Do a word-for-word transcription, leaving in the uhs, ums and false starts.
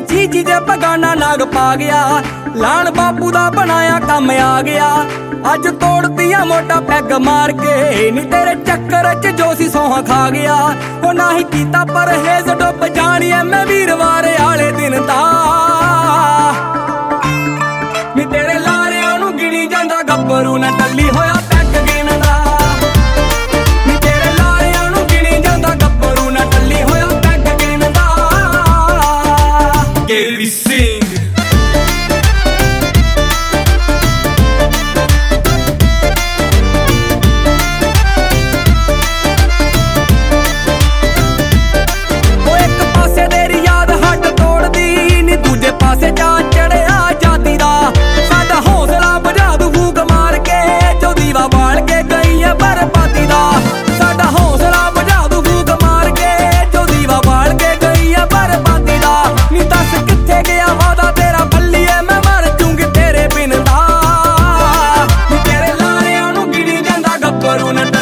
चीज जे बगाना नाग पा गया। लाण बापू दा बनाया कम आ गया। अज तोड़तियां मोटा पैग मार के नी तेरे चक्कर च जोसी सोहा खा गया। ओ ना ही कीता परहेज डुब जानी ऐ मैं वीरवार आले दिन दा। नी तेरे लारियां नूं गिणी जांदा गब्बरू ना टल्ली होया पैग गिणदा। नी तेरे लारियां नूं गिणी जांदा गब्बरू ना टल्ली होया पैग गिणदा। केवी सिंह करूँ न